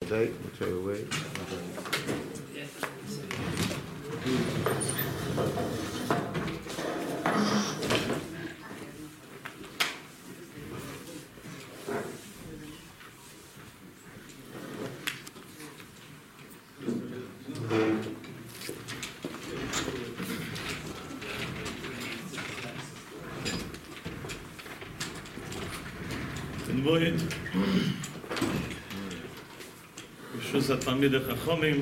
today, whichever way. Moed. Shus Talmid Chachomim.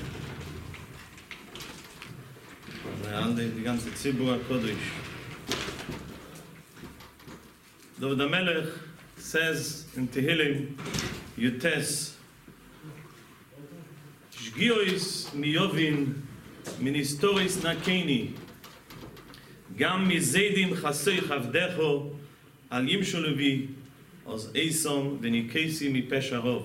Die ganze Zibur Kodesh. David HaMelech says in Tehillim, Yutes, Shgiois miyovin min historis nakeni, gam mizedim chasei chavdecho al yimshu levi, os eisom v'nikesi mi pesharov.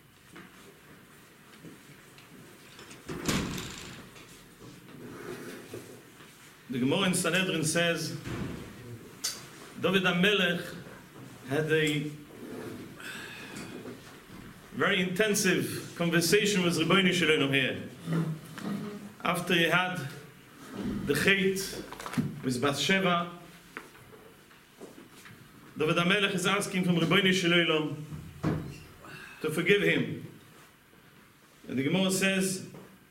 The Gemara in Sanhedrin says, David HaMelech had a very intensive conversation with Rebbeinu Shalom here. After he had the Chet with Bathsheba, David HaMelech is asking from Rebbeinu Shalom to forgive him. And the Gemara says,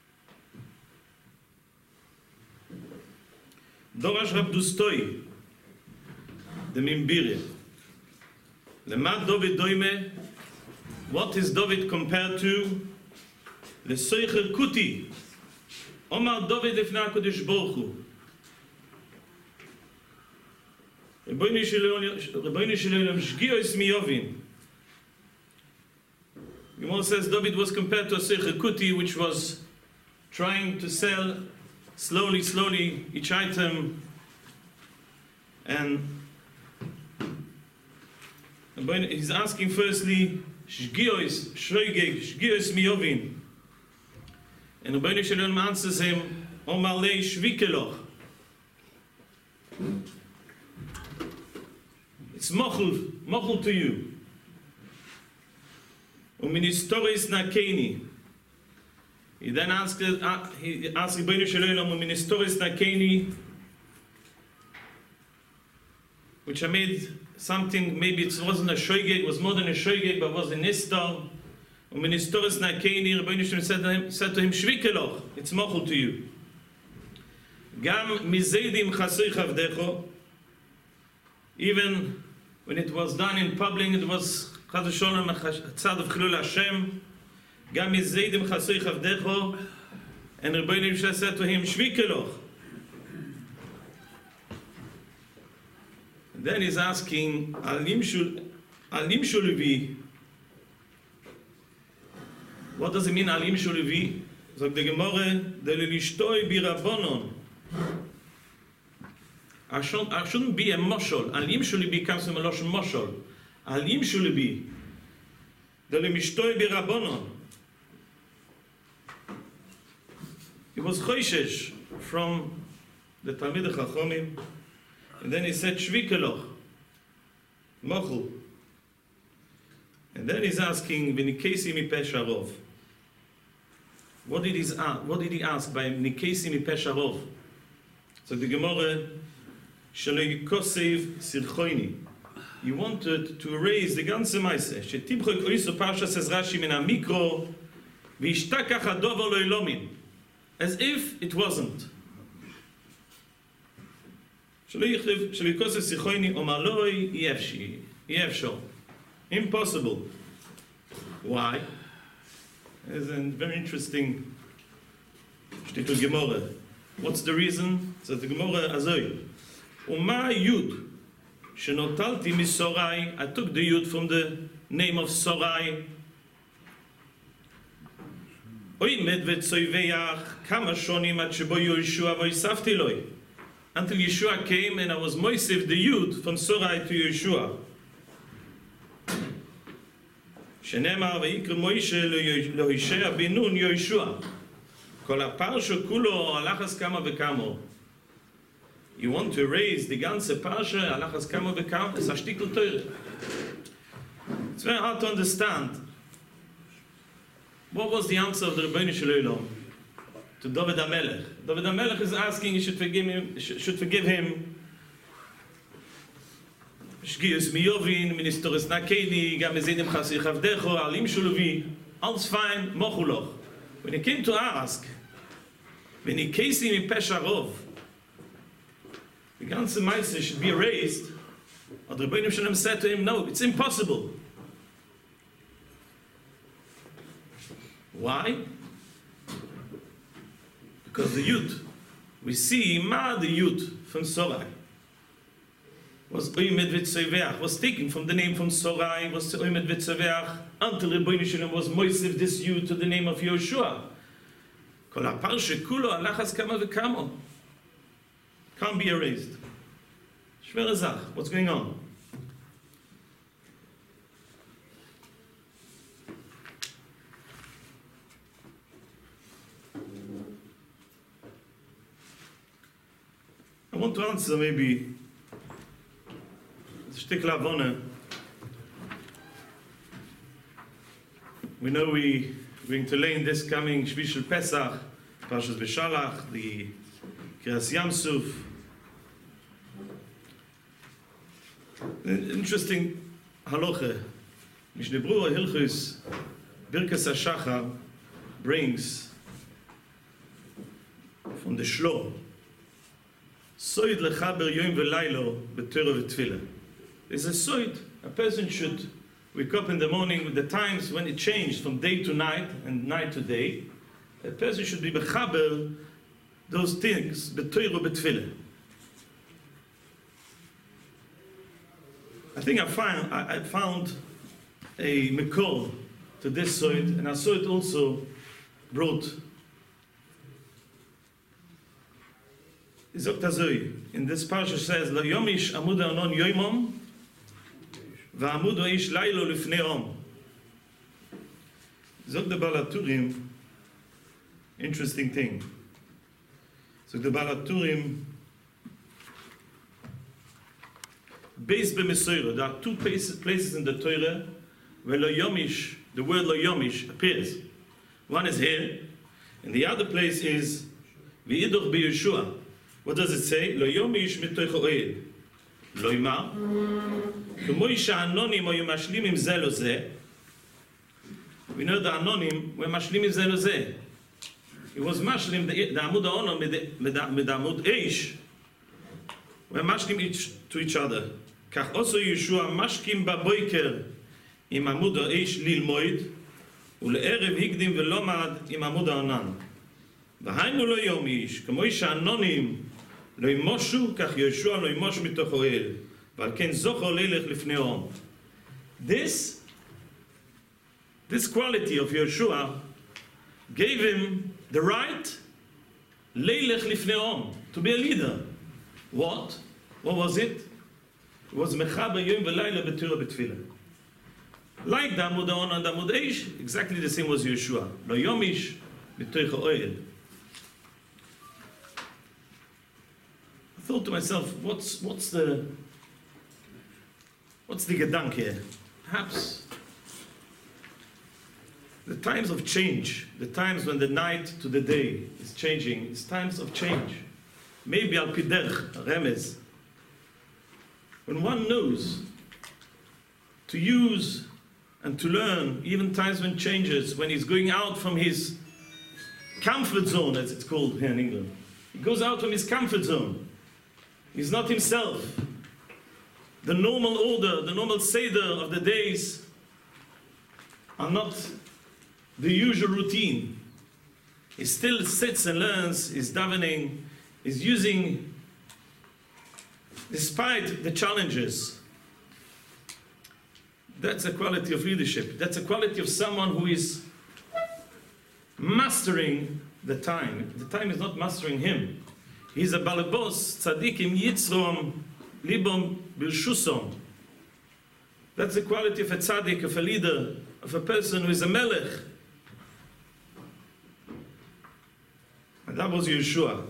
Dorash Rab Dustoi, the Mimbirya. Lemad David Doime, what is David compared to? The Soicher Kuti, Omar David Efna Kodesh Baruch Hu. Rebbeinu Shalom Shgiois miyovin. Gemara says David was compared to a Soicher Kuti, which was trying to sell slowly each item, and he's asking firstly Shgiois miyovin, and Rebbeinu Shalom answers him Omar lei shvikeloch. It's mochel to you. Uministoris nakeni. He then asked Rebbeinu Shalom uministoris nakeni, which I made something, maybe it wasn't a shoygeg, it was more than a shoygeg, but it was a nistar. Uministoris nakeni, Rebbeinu Shalom said to him, shvikeloch, it's mochel to you. Gam mizedim chasei chavdecho, even when it was done in public, it was Chaz v'Sholom a tzad of Chilul Hashem. Gam mizedim chasei chavdecho, and Rebbeinu Shalom said to him, shvikeloch. Then he's asking, Alim Shulevi. What does it mean, Alim Shulevi? Sagt the Gemara, Delilistoi birabonon. I shouldn't be a moshol. Alim Shulevi comes from a loshon moshol. Alim Shulevi. Delilistoi birabonon. He was choishesh from the Talmid Chachomim. And then he said, Shvikeloch, Mochel. And then he's asking, V'nikesi mi pesharov. What did he ask by Nikesi mi pesharov? So the Gemara, Shelo yikosev sirchoini. He wanted to erase the ganze Maaseh. Shetibchok oiso parsha, says Rashi, min ha-mikro, v'ishtakach hadover lo ilomin. As if it wasn't. Impossible. Why? It's a very interesting shtitul Gemara. What's the reason? So the Gemara azoi. Uma yud shenotalti misorai. I took the yud from the name of Sorai. Oy medvet soiveyach kama shonim at shebo Yeshua voisafti loi. Until Yeshua came and I was moisef the yud from Sorai to Yeshua. Shenemar vayikra Moshe loHoshea ben Nun Yeshua. Kol haparsha kulo alachas kama v'kamo. You want to erase the ganze parsha alachas kama v'kamo? It's a shtickle Torah. It's very hard to understand. what was the answer of the Rebbeinu Shalom to David HaMelech? David HaMelech is asking he should forgive him. Shgius miyovin, ministores nakeni, gam ezenim chasich avdecho, alim shuluvi, all's fine, mochuloch. When he came to ask, when he case him in Pesharov, the ganze Meise should be erased, or the Rebbeinu Shalom said to him, no, it's impossible. Why? Because the Yud, we see the Yud from Sorai, was Oymed Vitzeveach, was taken from the name from Sorai, was Oymed Vitzeveach, until Rebbeinu Shalom was moisiv this Yud to the name of Yoshua. Kol HaParsha Kulo Alachas Kama V'Kamo. Can't be erased. Shver Zach, what's going on? I want to answer maybe Shtikla Avona. We know we're going to learn this coming Shvishel Pesach, Parshas Beshalach, the Kiras Yamsuf. Interesting halacha. Mishneh Berurah Hilchos Birkas HaShachar brings from the Shlo. Soid lechaber yom v'laylo b'torah v'tfilah. There's a soid. A person should wake up in the morning with the times when it changed from day to night and night to day. A person should be bechaber those things b'torah v'tfilah. I think I found a mikol to this soid, and I saw it also brought. In this parsha says, "Lo yomish amud ha'onon yoimom, va'amud ha'ish lailo lifnei om." Zok the Baal HaTurim, interesting thing. So the Baal HaTurim, based b'Mesorah, there are two places in the Torah where lo yomish, the word lo yomish appears. One is here, and the other place is v'yidoch b'Yeshua. What does it say? Lo yomish mitoich ha'oel. Lo yimar. K'moi sha'anonim oyu mashlimim ze lo ze. We know the anonim were mashlimim ze lo ze. It was mashlim, the amud ha'ono med amud eish, were mashlim each to each other. Kach also Yeshua mashkim ba'boiker im amud ha'eish lilmoid, ule'erev higdim ve'lomad im amud ha'onan. והיינו לא יום איש, כמו איש האנונים לא ימושו, כך יהושע לא ימוש מתוך אוהל, ועל כן זוכר לילך לפני אום. This quality of Yeshua gave him the right לילך לפני אום, to be a leader. What was it? It was מחבר יום ולילה בתורה בתפילה. Like the עמוד העון and the עמוד איש, exactly the same was Yeshua. לא יום איש מתוך האוהל. I thought to myself, what's the gedanke here? Perhaps the times of change, the times when the night to the day is changing, it's times of change. Maybe al piderch, remez. When one knows to use and to learn, even times when changes, when he's going out from his comfort zone, as it's called here in England. He goes out from his comfort zone. He's not himself. The normal order, the normal seder of the days are not the usual routine. He still sits and learns, is davening, is using, despite the challenges. That's a quality of leadership. That's a quality of someone who is mastering the time. The time is not mastering him. He's a balabos, tzadikim yitzrom, libom bilshusom. That's the quality of a tzaddik, of a leader, of a person who is a melech. And that was Yeshua.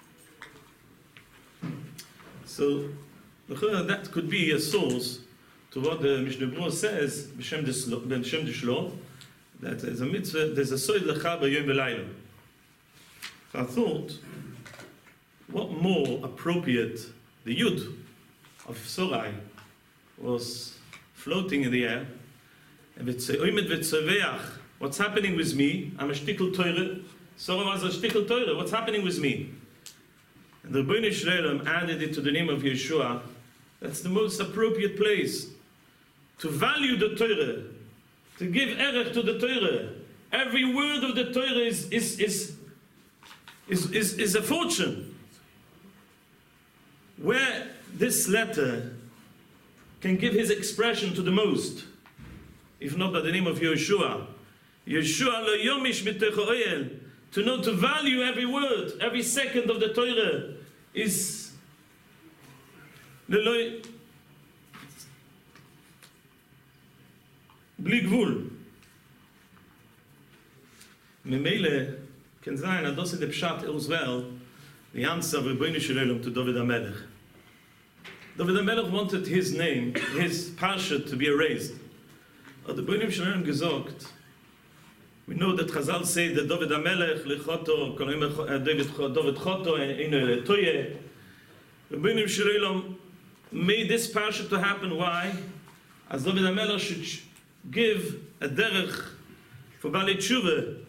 So that could be a source to to what the Mishnah Berurah says, B'Shem Dishlo, that there's a mitzvah, there's a soid lecha b'yom v'layla. So I thought, what more appropriate, the Yud of Sorai was floating in the air, and what's happening with me? I'm a shtickle Torah. Sorai was a shtickle Torah. What's happening with me? And the Rebbeinu Shalom added it to the name of Yeshua. That's the most appropriate place to value the Torah, to give erech to the Torah. Every word of the Torah is a fortune. Where this letter can give his expression to the most, if not by the name of Yeshua. Yeshua lo yomish mitecho oyel. To know, to value every word, every second of the Torah is bli gvul. Memele can sein, ados the pshat as well, the answer of Rebbeinu Shalom to David HaMelech. David HaMelech wanted his name, his parsha, to be erased. But the Rebbeinu Shalom gesagt, we know that Chazal say that David HaMelech, Lechoto, David Choto, and Toye. Rebbeinu Shalom made this parsha to happen. Why? As David HaMelech should give a derech for Baalei Tshuva.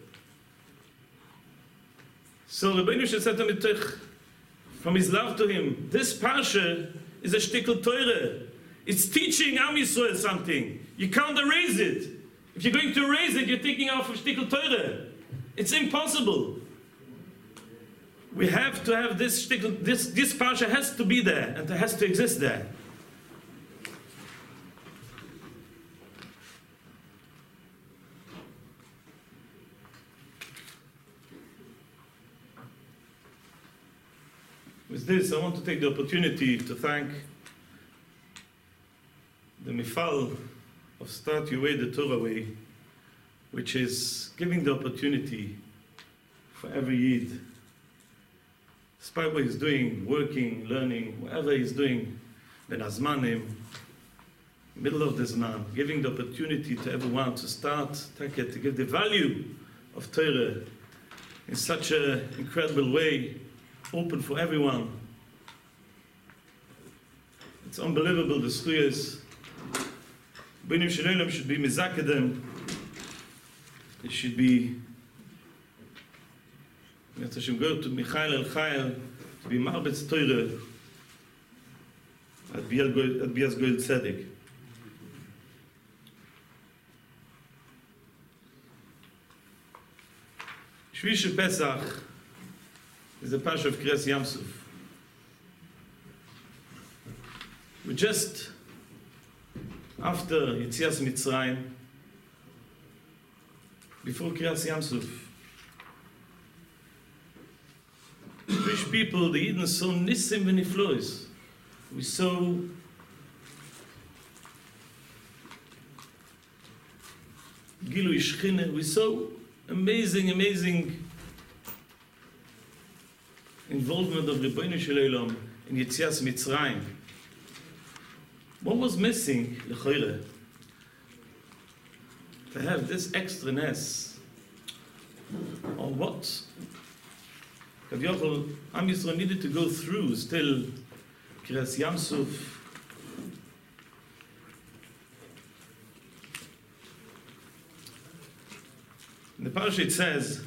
So Rebbeinu Shalom said to him, from his love to him, this parsha is a shtickle Torah. It's teaching Am Yisrael something. You can't erase it. If you're going to erase it, you're taking off of shtickle Torah. It's impossible. We have to have this shtickle, this parsha has to be there, and it has to exist there. With this, I want to take the opportunity to thank the Mifal of Start Your Way, the Torah Way, which is giving the opportunity for every Yid, despite what he's doing, working, learning, whatever he's doing, Ben Azmanim, middle of the Zman, giving the opportunity to everyone to start, to give the value of Torah in such an incredible way, open for everyone. It's unbelievable, the Zchuyos. Rebbeinu Shalom should be mizakadem. It should be go to Michael El Chayel to be marbetz Torah at Bias Goel Tzedek. Shvisha Pesach is the parsha of Kriyas Yamsuf. We just after Yetzias Mitzrayim, before Kriyas Yamsuf, Jewish people, the Yidden, saw Nissim v'Niflois. We saw Gilui Shechina. We saw amazing involvement of Rebbeinu Shalom in Yetzias Mitzrayim. What was missing, L'choire, to have this extra-ness, or what Am Yisrael needed to go through still Kriyas Yamsuf, in the parasha it says,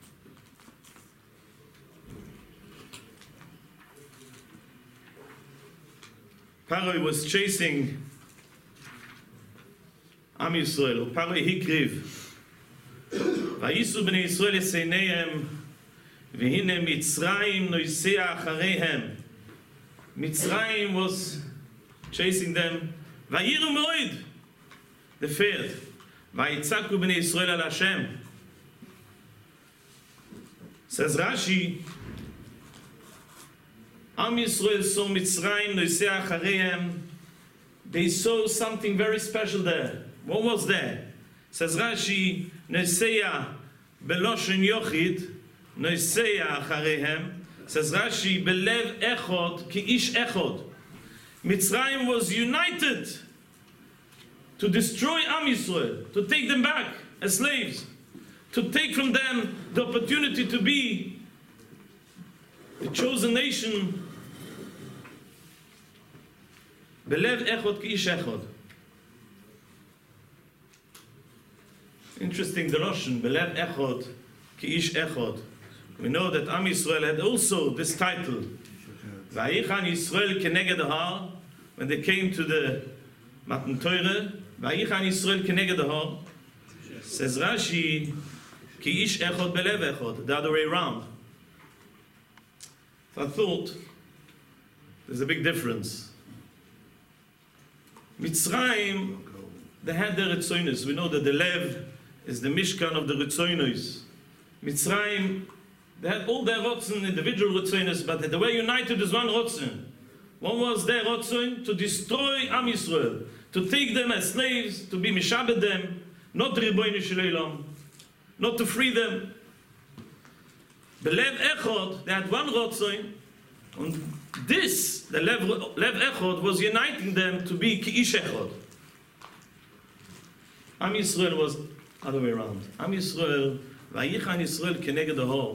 Paroi was chasing Am Yisrael, Paroi hikriv. Vayisu bnei Yisrael eseineihem, v'hine Mitzrayim noisea achareihem. Mitzrayim was chasing them. Vayiru moed, they feared. Vayitzaku bnei Yisrael al Hashem. Says Rashi, Am Yisrael saw Mitzrayim noisea achareihem. They saw something very special there. What was there? Says Rashi, noisea beloshen yochid, noisea achareihem. Says Rashi, belev echod ki ish echod. Mitzrayim was united to destroy Am Yisrael, to take them back as slaves, to take from them the opportunity to be the chosen nation. Belev echod ki ish echod. Interesting deroshon, belev echod ki ish echod. We know that Am Yisrael had also this title, Vayichan Yisrael keneged har, when they came to the Matan Torah, Vayichan Yisrael keneged har, says Rashi, ki ish echod belev echod, the other way around. So I thought, there's a big difference. Mitzrayim, they had their Ritzonos. We know that the Lev is the Mishkan of the Ritzonos. Mitzrayim, they had all their Rotzen, individual Ritzonos, but they were united as one Rotzen. One was their Rotzen to destroy Am Yisrael, to take them as slaves, to be Mishabed them, not Ribono Shel Olam, not to free them. Belev echod, they had one Rotzen, and this, the Lev echod, was uniting them to be ki ish echod. Am Yisrael was other way around. Am Yisrael, vayichan Yisrael keneged har.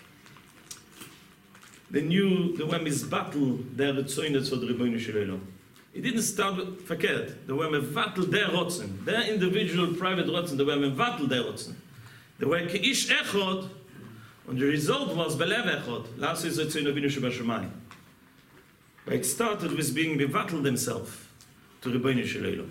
They knew they were misbattle their Ritzonos for the Ribono Shel Olam. It didn't start with verkehrt. They were mevattel their Rotzen, their individual private Rotzen. They were mevattel their Rotzen. They were ki ish echod. And the result was belev echod. Last is Ritzono Avinu Shebashamayim. But it started with being mevattel themselves to Ribono Shel Olam.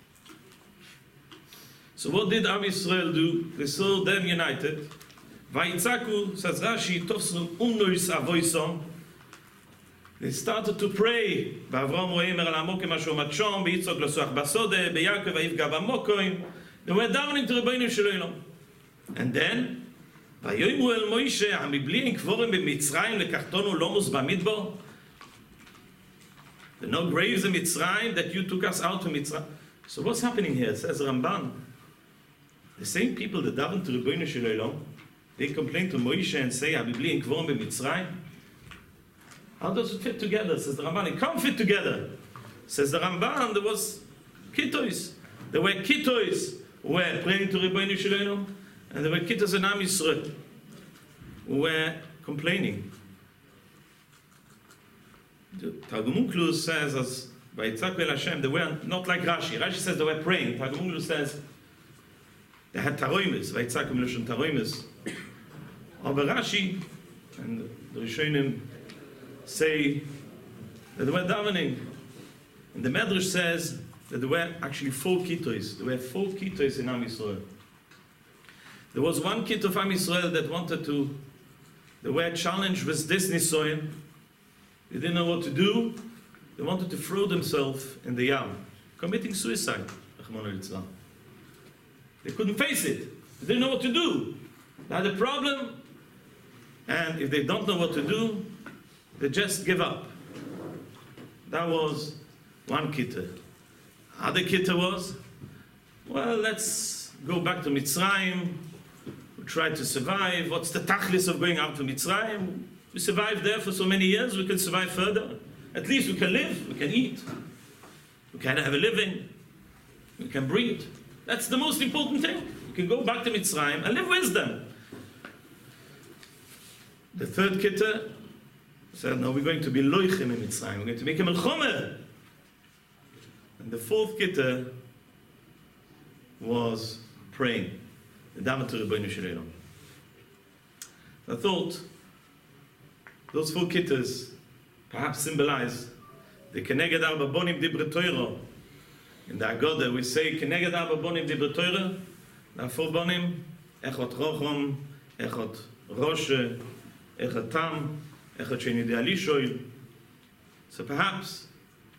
So what did Am Yisrael do? They saw them united. Vayitzaku, says Rashi, tofsu unois avoisom. They started to pray. V'Avram ro'emer al amokim asher matshom, v'Yitzchok losuach basode, v'Yaakov v'yifgav amokim. They were davening to Ribono Shel Olam. And then, ויאמרו אל מוישה, המבלי אין קבורם במצרים לקחתנו לומוס במדבר? There are no graves in Mitzrayim that you took us out to Mitzrayim. So what's happening here? It says Ramban. The same people that daven to Ribono Shel Olam, they complain to Moshe and say, המבלי אין קבורם במצרים? How does it fit together? Says the Ramban. It can't fit together. Says the Ramban, there was kittois. There were kittois who were praying to Ribono Shel Olam, and there were kittos in Am Yisrael who were complaining. The Targum Onkelos says, as by Yitzhak el Hashem, they were not like Rashi. Rashi says they were praying. Targum Onkelos says they had taroimus. Yitzhak el taroimus. Aber Rashi and the Rishonim say that they were davening. And the Medrash says that there were actually 4 kittos. There were 4 kittos in Am Yisrael. There was one kid of Am Yisrael that wanted to, they were challenged with this nisoyin. They didn't know what to do. They wanted to throw themselves in the Yam, committing suicide. They couldn't face it. They didn't know what to do. They had a problem, and if they don't know what to do, they just give up. That was one kitta. Other kitta was, well, let's go back to Mitzrayim. Try to survive. What's the tachlis of going out to Mitzrayim? We survived there for so many years, we can survive further. At least we can live, we can eat, we can have a living, we can breathe. That's the most important thing. We can go back to Mitzrayim and live with them. The third kitta said, no, we're going to be loichim in Mitzrayim, we're going to make a melchomeh. And the fourth kitta was praying. The daven to Ribono Shel Olam. I thought those 4 kittas perhaps symbolize the Keneged Arba Bonim Dibre Torah. In the Agoda we say Keneged Arba Bonim Dibre Torah. There are 4 bonim: Echot Rochom, Echot Roshe, Echot Tam, Echot Sheni Dealishoy. So perhaps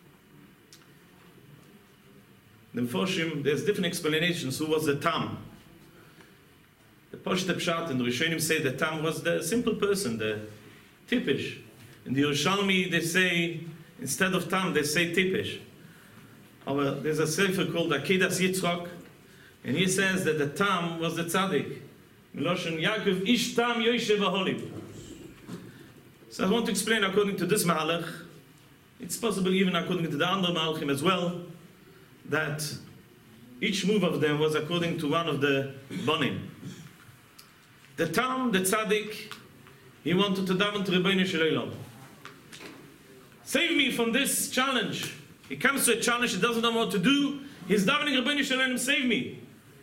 the Meforshim, there's different explanations. Who was the Tam? The Poshte Pshat and the Rishonim say that Tam was the simple person, the Tipish. In the Yerushalmi they say, instead of Tam, they say Tipish. There's a sefer called Akedas Yitzchok, and he says that the Tam was the Tzaddik. Miloshen Yaakov Ish Tam Yoshev Aholim. So I want to explain according to this Mahalach. It's possible even according to the other Mahalachim as well, that each move of them was according to one of the bonim. The Tam, the Tzaddik, he wanted to daven to Rebbeinu Shel Olam. Save me from this challenge. He comes to a challenge, he doesn't know what to do. He's davening Rebbeinu Shel Olam, save me.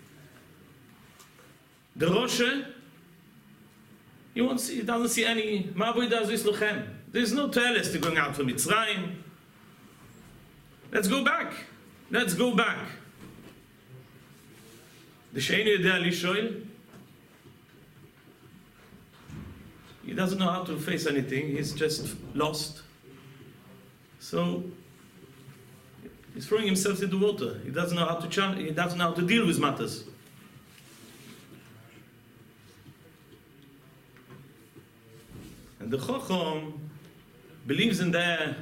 The Roshe, he doesn't see any Ma'avodah Zis Lochem. There's no teles to going out from Mitzrayim. Let's go back. Let's go back. The Sheini Yodea Lishoil, he doesn't know how to face anything. He's just lost. So he's throwing himself into water. He doesn't know how to challenge. He doesn't know how to deal with matters. And the Chacham believes in their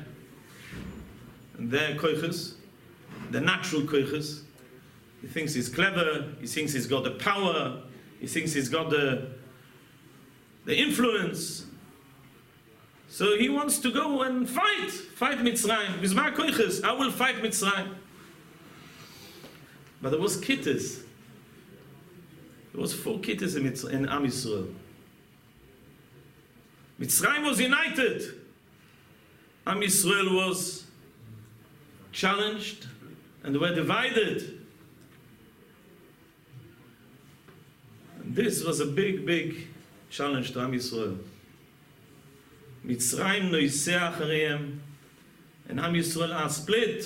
koiches, the natural koiches. He thinks he's clever. He thinks he's got the power. He thinks he's got the influence. So he wants to go and fight Mitzrayim. With my koiches, I will fight Mitzrayim. But there was kittas. There was 4 kittas in Am Yisrael. Mitzrayim was united. Am Yisrael was challenged and they were divided. And this was a big, big challenge to Am Yisrael. Mitzrayim noiseh achareyem, and Am Yisrael are split.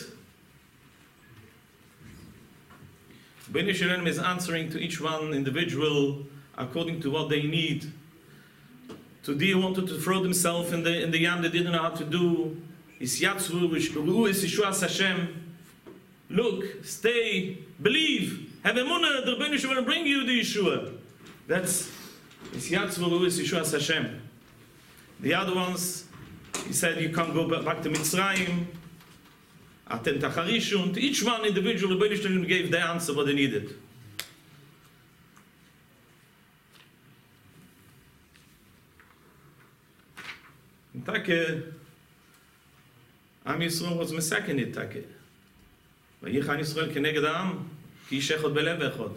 Rebbeinu Shel Olam is answering to each one individual according to what they need. Today he wanted to throw themselves in the yam they didn't know how to do. Is yatzvu v'shkuru is Yeshuas Hashem. Look, stay, believe, have emunah. The Rebbeinu Shel Olam will bring you the Yeshua. That's is yatzvu is Yeshuas Hashem. The other ones, he said, you can't go back to Mitzrayim. Atem tacharishun. To each one individual, the Rebbeinu Shel Olam gave the answer what they needed. Take, Am Yisrael was mesakenit take. Vayichan Yisrael keneged Am, ki ish echad belev echad.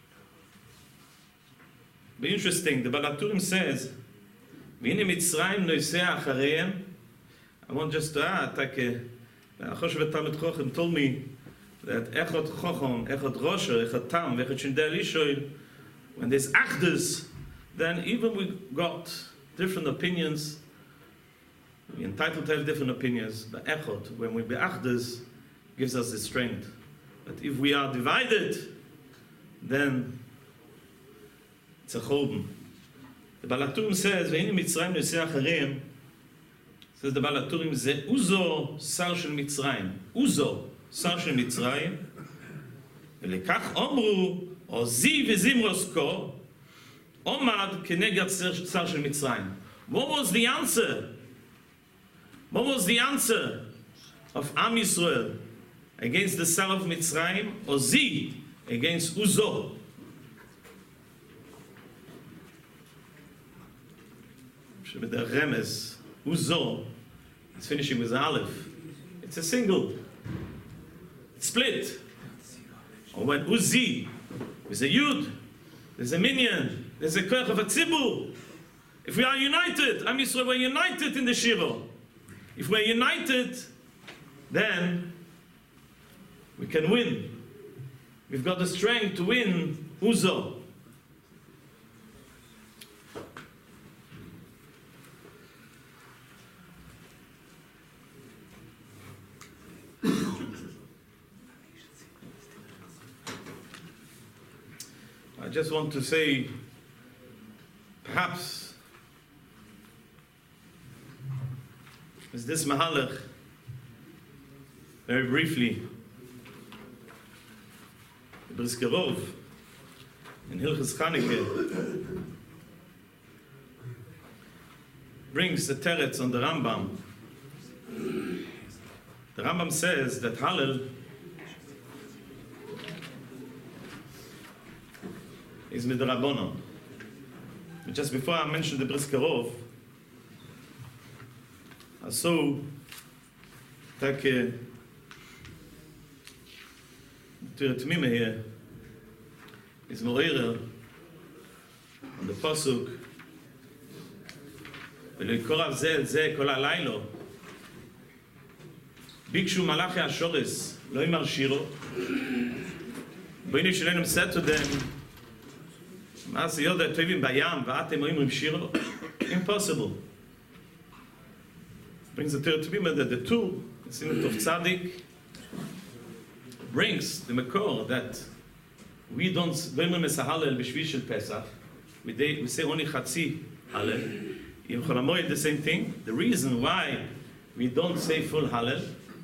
Very interesting, the Baal HaTurim says, V'hine Mitzrayim noiseh achareyem. I want just to add, take, Choshev Talmud Chochem told me that echad Chochom, echad Rosher, echad Tam, echad Shindei Lishoil, when there's achdus, then even we got different opinions. We're entitled to have different opinions. But echot, when we be achdus, gives us the strength. But if we are divided, then it's a chorban. The Baal HaTurim says, "Ve'ini Mitzrayim noiseh achareyem." Says the Baal HaTurim, "Ze uzo sar shel Mitzrayim." Uzo sar shel Mitzrayim. Ve'lekach omru ozi v'zimros ko omad keneged sar shel Mitzrayim. What was the answer? What was the answer of Am Yisrael against the Sar of Mitzrayim? Ozi against Uzo. The Remes, Uzo, it's finishing with Aleph. It's a single. It's split. Or when Uzi, there's a Yud, there's a Minyan, there's a Koch of a Tzibur. If we are united, Am Yisrael, we're united in the Shiro. If we're united, then we can win. We've got the strength to win Uzo. I just want to say, perhaps, is this Mahalach, very briefly, the Brisker Rov, in Hilchos Chanukah, brings the teretz on the Rambam. The Rambam says that Hallel is midrabanon. Just before I mentioned the Brisker Rov, I saw that Torah Tmima here is Moira on the Pasuk ולקורב זה אל זה כל הלילה ביקשו מלאכי השורס לא ימר שירו בואינו שלנו said to them מה זה יודע טובים בים ואתם אומרים שירו impossible brings the Torah Tmima that the two the Simon of Tzaddik brings the Makor that we don't אומרים מסהלל בשביל של פסח we say only חצי הלל in Chol HaMoed the same thing. The reason why we don't say full Hallel,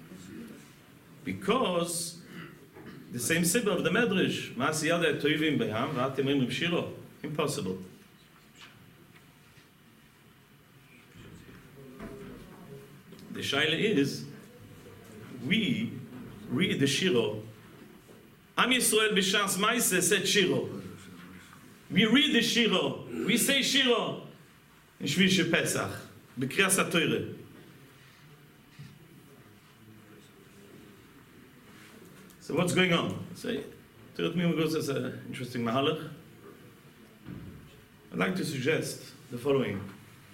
because the same sibur of the Medrash, Ma'aseh Yadei Toivim B'Yam, V'atem Omrim Shiro, impossible. The shaila is, we read the Shiro. Am Yisrael B'Shas Ma'aseh said Shiro. We read the Shiro. We say Shiro. in Shvish Pesach, B'Kriyas HaTorah. So what's going on? Say, Torah Tmima goes as an interesting mahalach. I'd like to suggest the following.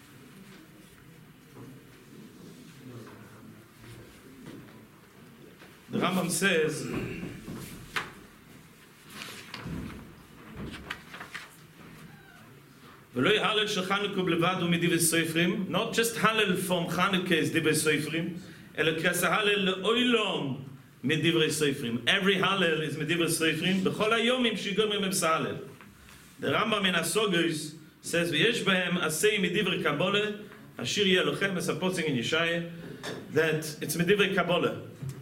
The Rambam says not just Hallel from Chanukah is Divrei Sofrim, every Hallel is Divrei Sofrim. B'chol hayomim shigomrim b'Hallel. The Rambam in Asogos says v'yesh b'hem asei Divrei Kabbalah ashir yeh lochem, as supposing in Yeshaya, that it's Divrei Kabbalah.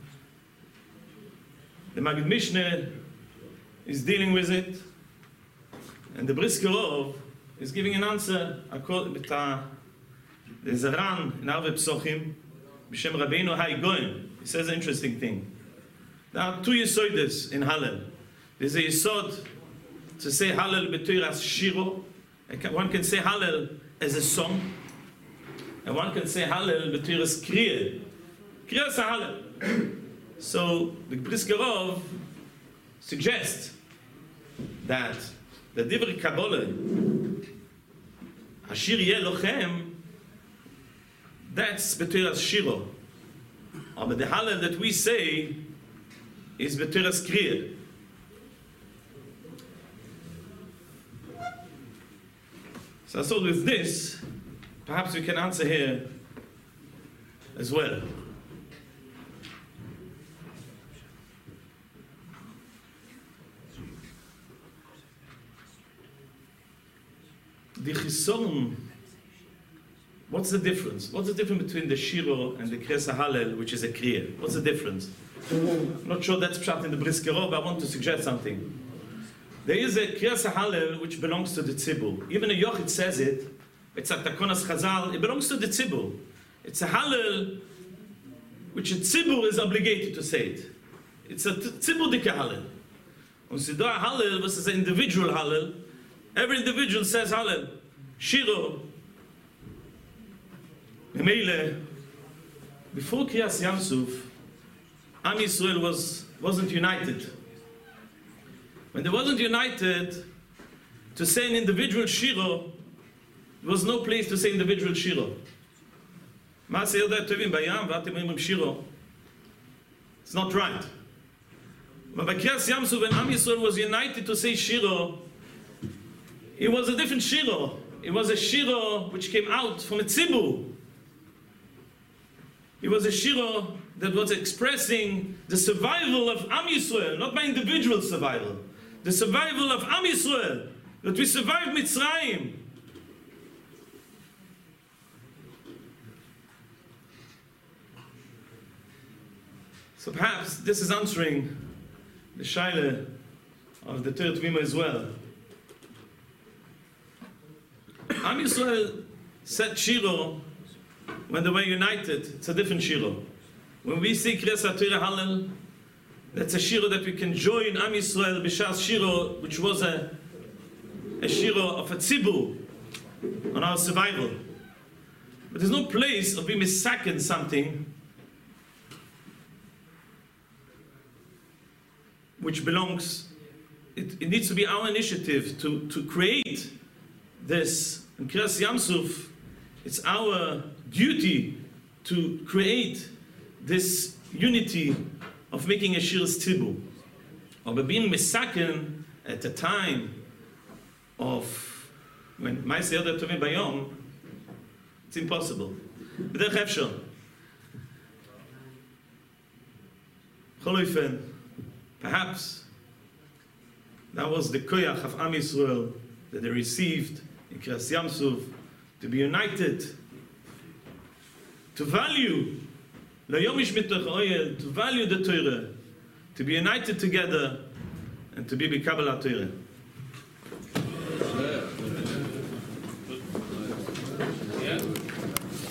The Magid Mishneh is dealing with it, and the Brisker Rov is giving an answer. There's a Ran in Arve Psochim, B'Shem Rabbeinu Hai Goyen. He says an interesting thing. There are two Yesodes in Hallel. There's a Yesod to say Hallel b'Torah as Shiro. One can say Hallel as a song, and one can say Hallel b'Torah as Kriya. Kriya is a Hallel. So the Brisker Rov suggests that the Divrei Kabbalah, Ashir Yeh Lochem, that's B'Torah Shiro. But the Hallel that we say is B'Torah Kriya. So I thought with this, perhaps we can answer here as well. The Chisoron, what's the difference? What's the difference between the Shiro and the Kriyas HaHallel, which is a Kriya? What's the difference? I'm not sure that's pshat in the Brisker Rov, but I want to suggest something. There is a Kriyas HaHallel which belongs to the Tzibur. Even a Yochid says it, it's a Takonas Chazal, it belongs to the Tzibur. It's a Hallel which a Tzibur is obligated to say it. It's a Tzibur Dike Hallel. Und sie da Hallel versus an individual Hallel, every individual says Hallel. Shiro. Memele, before Kriyas Yamsuf, Am Yisrael wasn't united. When they wasn't united, to say an individual Shiro, there was no place to say individual Shiro. Ma'aseh Yodei Tovim Bayam v'atem omrim Shiro. It's not right. But by Kriyas Yamsuf, when Am Yisrael was united to say Shiro, it was a different Shiro. It was a Shiro which came out from a Tzibur. It was a Shiro that was expressing the survival of Am Yisrael, not my individual survival. The survival of Am Yisrael, that we survived Mitzrayim. So perhaps this is answering the shaila of the Torah Tmima as well. Am Yisrael said Shiro when they were united. It's a different Shiro. When we see Kriyas HaTorah Hallel, that's a Shiro that we can join Am Yisrael B'Shas Shiro, which was a Shiro of a Tzibur on our survival. But there's no place of being misaken something which belongs, it needs to be our initiative to create this. In Kriyas Yamsuf, it's our duty to create this unity of making a Shiras Tibu. Or being Mesaken at the time of when Ma'aseh Yodeh Tovim Bayom, it's impossible. B'derech efshar. Choloifen, perhaps that was the koyach of Am Yisrael that they received in Kriyas Yamsuf, to be united, to value to value the Torah, to be united together, and to be B'Kabbalat Torah.